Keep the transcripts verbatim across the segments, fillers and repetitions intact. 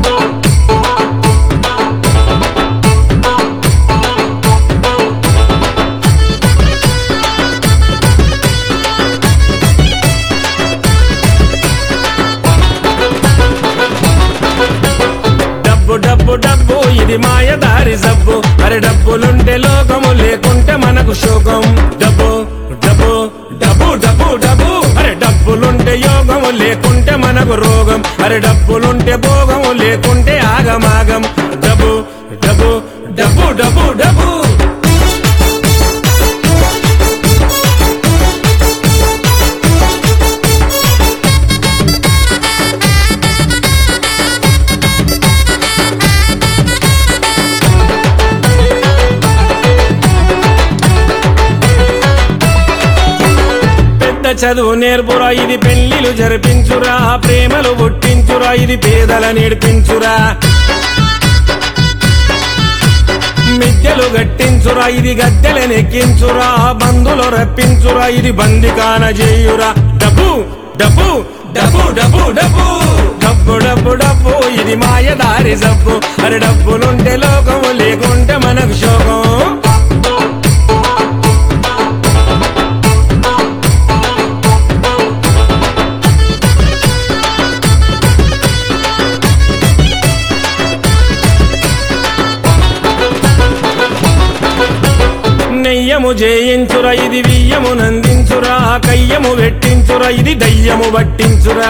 డబ్బు డబ్బు డబ్బు ఇది మాయదారి జబ్బు, అరే డబ్బులుంటే లోకము లేకుంటే మనకు శోకం. డబ్బు డబ్బు డబ్బు డబ్బు డబ్బు అరే డబ్బులుంటే యోగము లేకుంటే మనకు రోగం, అరే డబ్బులుంటే భోగము లేకుంటే ఆగమాగం. డబ్బు డబ్బు డబ్బు డబ్బు డబ్బు చదువు నేర్పురా ఇది పెళ్లిలు జరిపించురా, ప్రేమలు పుట్టించురా ఇది పేదల నేర్పించురా. మిద్దెలు గట్టించురా ఇది గద్దెలనెక్కించురా, బంధులు రప్పించురా ఇది బందికాన చేయురా. డబ్బు డబ్బు డబ్బు డబ్బు డబ్బు డబ్బు డబ్బు డబ్బు ఇది మాయదారి జబ్బు, అరే డబ్బులుంటే లోకము లేకుంటే మనకు శోకం. నెయ్యము జయించురా ఇది వియ్యము నందించురా, కయ్యము వెట్టించురా ఇది దయ్యము పట్టించురా.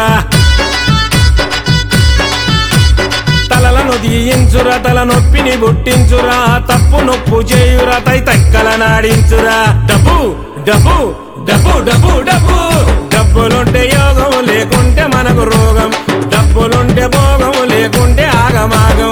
తలలను దీయించురా తల నొప్పిని పుట్టించురా, తప్పు నొప్పు చేయురా తై తక్కల నాడించురా. డబ్బు డబ్బు డబ్బు డబ్బు డబ్బు డబ్బులుంటే యోగము లేకుంటే మనకు రోగం, డబ్బులుంటే భోగము లేకుంటే ఆగమాగం.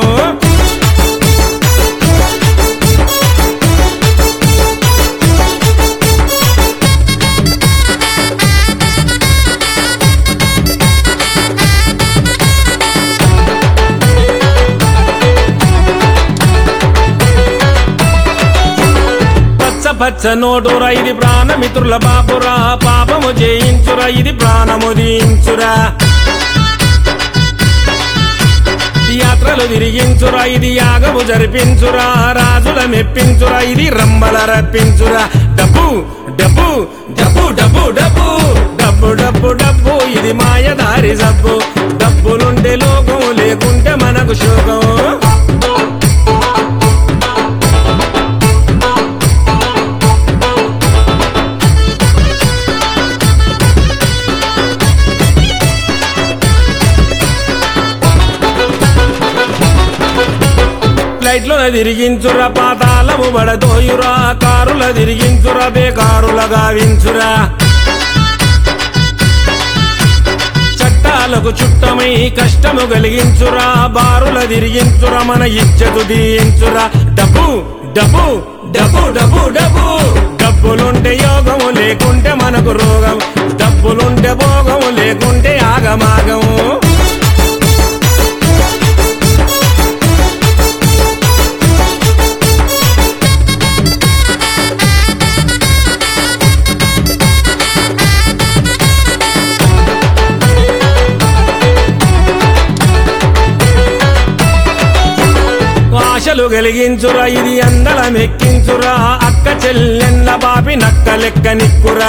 పచ్చ నోటురా ఇది ప్రాణమిత్రుల బాపురా, పాపము జయించురా ఇది ప్రాణము దీయించురా. యాత్రలు తిరిగించురా ఇది యాగము జరిపించురా, రాజుల మెప్పించురా ఇది రంబల రప్పించురా. డబ్బు డబ్బు డబ్బు డబ్బు డబ్బు డబ్బు డబ్బు డబ్బు ఇది మాయదారి జబ్బు, డబ్బులుంటే లోకం లేకుంటే మనకు శోకం. ఫ్లైట్లో తిరిగించురా పాతాళము బడదోయురా, కారుల తిరిగించురా బేకారుల గావించురా. చట్టాలకు చుట్టమై కష్టము కలిగించురా, బారుల తిరిగించురా మన ఇజ్జతు దీయించురా. డబ్బు డబ్బు డబ్బు డబ్బు డబ్బు డబ్బులుంటే యోగము లేకుంటే మనకు రోగం, డబ్బులుంటే భోగము లేకుంటే ఆగమాగం. ఆశలు కలిగించురా ఇది అందల మెక్కించురా, అక్క చెల్లెండ్ల బాపి నక్క లెక్క నిక్కురా.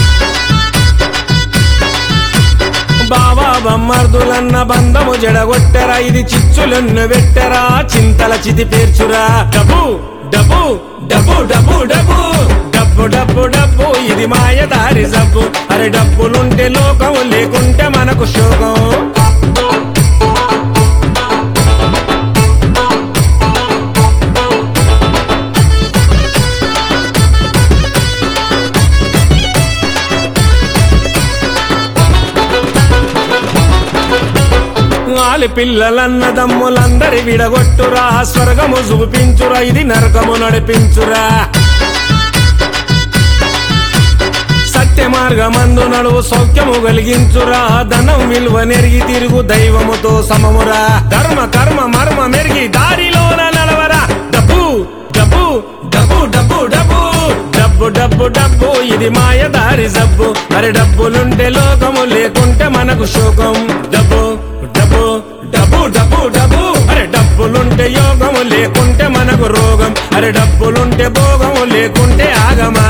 బావా బమ్మర్దులన్న బంధము జడగొట్టరా, ఇది చిచ్చులన్ను పెట్టరా చింతల చితి పేర్చురా. డబ్బు డబ్బు డబ్బు డబ్బు డబ్బు డబ్బు డబ్బు డబ్బు ఇది మాయదారి జబ్బు, అరే డబ్బులుంటే లోకం లేకుంటే మనకు శోకం. ఆలి పిల్లలన్నదమ్ములందరి విడగొట్టురా, స్వర్గము చూపించురా ఇది నరకము నడిపించురా. సత్య మార్గమందు నడువు సౌఖ్యము కలిగించురా, ధనం విలువ నెరిగి తిరుగు దైవముతో సమమురా. ధర్మ కర్మ మర్మ మెరిగి దారిలోన నడవరా. డబ్బు డబ్బు డబ్బు డబ్బు డబ్బు డబ్బు డబ్బు డబ్బు ఇది మాయదారి జబ్బు, అరే డబ్బులుంటే లోకము లేకుంటే మనకు శోకం. డబ్బు డబ్బు డబ్బు డబ్బు డబ్బు డబ్బులుంటే యోగము లేకుంటే మనకు రోగం అరే డబ్బులుంటే భోగము లేకుంటే ఆగమా